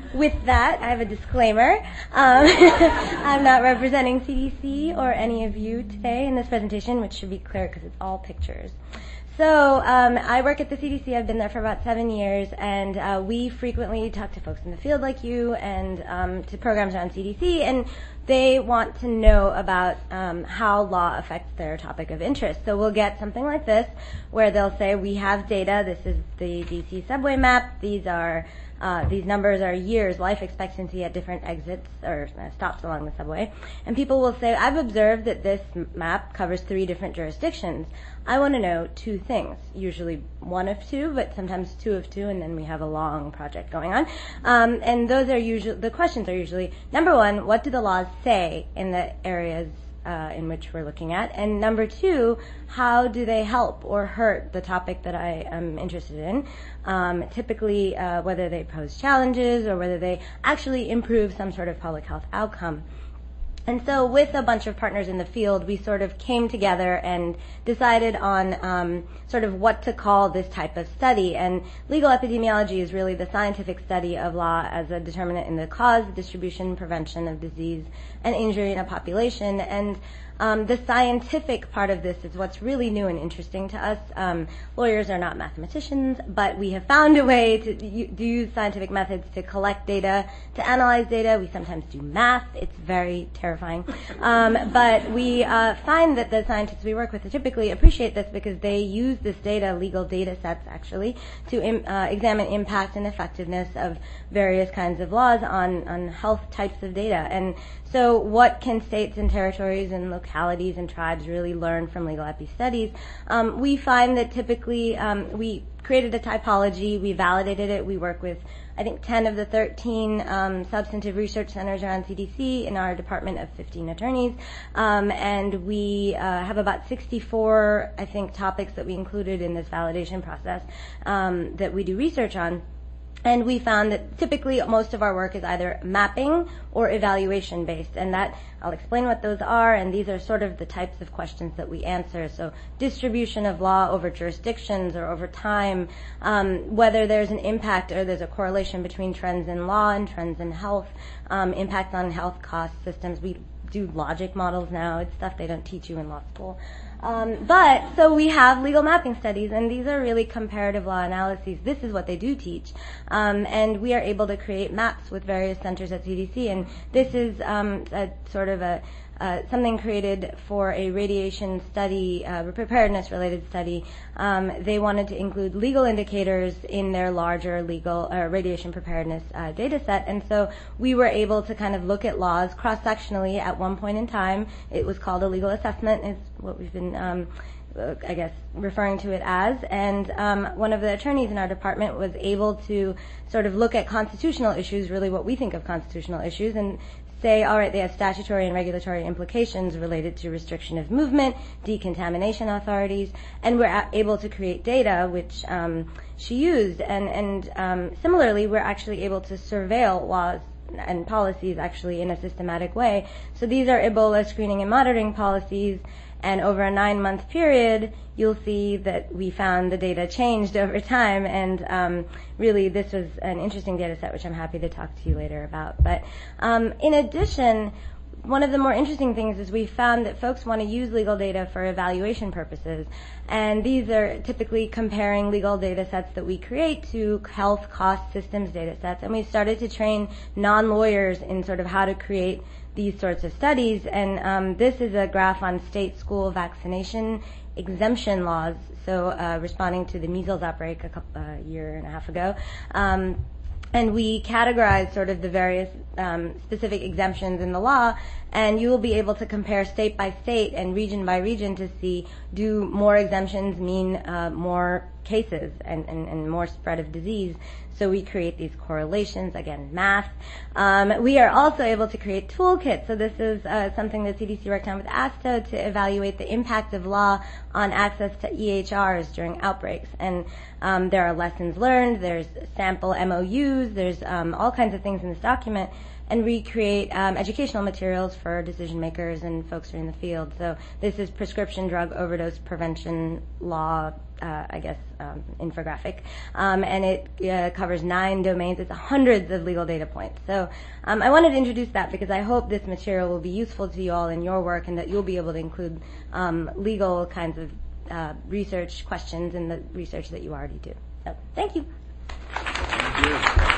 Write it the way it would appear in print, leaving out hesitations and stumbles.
with that, I have a disclaimer. I'm not representing CDC or any of you today in this presentation, which should be clear because it's all pictures. So I work at the CDC. I've been there for about 7 years, and we frequently talk to folks in the field like you and to programs around CDC, and they want to know about how law affects their topic of interest. So we'll get something like this, where they'll say, we have data. This is the DC subway map. These numbers are years, life expectancy at different exits or stops along the subway. And people will say, I've observed that this map covers 3 different jurisdictions. I want to know 2 things, usually 1 of 2, but sometimes 2 of 2, and then we have a long project going on. And those are usually, the questions are usually, number 1, what do the laws say in the areas in which we're looking at? And number 2, how do they help or hurt the topic that I am interested in? Typically, whether they pose challenges or whether they actually improve some sort of public health outcome. And so with a bunch of partners in the field, we sort of came together and decided on sort of what to call this type of study. And legal epidemiology is really the scientific study of law as a determinant in the cause, distribution, prevention of disease and injury in a population. And the scientific part of this is what's really new and interesting to us. Lawyers are not mathematicians, but we have found a way to use scientific methods to collect data, to analyze data. We sometimes do math. It's very terrifying. But we find that the scientists we work with typically appreciate this because they use this data, legal data sets actually, to examine impact and effectiveness of various kinds of laws on health types of data. And so what can states and territories and localities and tribes really learn from legal epi studies? We find that typically we created a typology, we validated it, we work with I think 10 of the 13 substantive research centers around CDC in our department of 15 attorneys, and we have about 64, I think, topics that we included in this validation process that we do research on. And we found that typically most of our work is either mapping or evaluation based, and that I'll explain what those are, and these are sort of the types of questions that we answer. So distribution of law over jurisdictions or over time, whether there's an impact or there's a correlation between trends in law and trends in health, impacts on health cost systems. We do logic models now. It's stuff they don't teach you in law school. But so we have legal mapping studies, and these are really comparative law analyses. This is what they do teach, and we are able to create maps with various centers at CDC. And this is a sort of a something created for a radiation study, preparedness-related study. They wanted to include legal indicators in their larger legal radiation preparedness data set, and so we were able to kind of look at laws cross-sectionally at one point in time. It was called a legal assessment, is what we've been I guess, referring to it as. And one of the attorneys in our department was able to sort of look at constitutional issues, really what we think of constitutional issues, and say, all right, they have statutory and regulatory implications related to restriction of movement, decontamination authorities, and we're able to create data, which she used. And similarly, we're actually able to surveil laws and policies actually in a systematic way. So these are Ebola screening and monitoring policies, and over a 9-month period, you'll see that we found the data changed over time, and really this was an interesting data set, which I'm happy to talk to you later about. But in addition, one of the more interesting things is we found that folks want to use legal data for evaluation purposes, and these are typically comparing legal data sets that we create to health cost systems data sets, and we started to train non-lawyers in sort of how to create these sorts of studies. And this is a graph on state school vaccination exemption laws, so responding to the measles outbreak a year and a half ago. And we categorize sort of the various specific exemptions in the law, and you will be able to compare state by state and region by region to see, do more exemptions mean more cases and more spread of disease? So we create these correlations, again, math. We are also able to create toolkits. So this is something that CDC worked on with ASTO to evaluate the impact of law on access to EHRs during outbreaks. And there are lessons learned, there's sample MOUs, there's all kinds of things in this document. And we create educational materials for decision makers and folks who are in the field. So this is prescription drug overdose prevention law infographic, and it covers 9 domains. It's hundreds of legal data points. So I wanted to introduce that because I hope this material will be useful to you all in your work, and that you'll be able to include legal kinds of research questions in the research that you already do. So thank you. Thank you.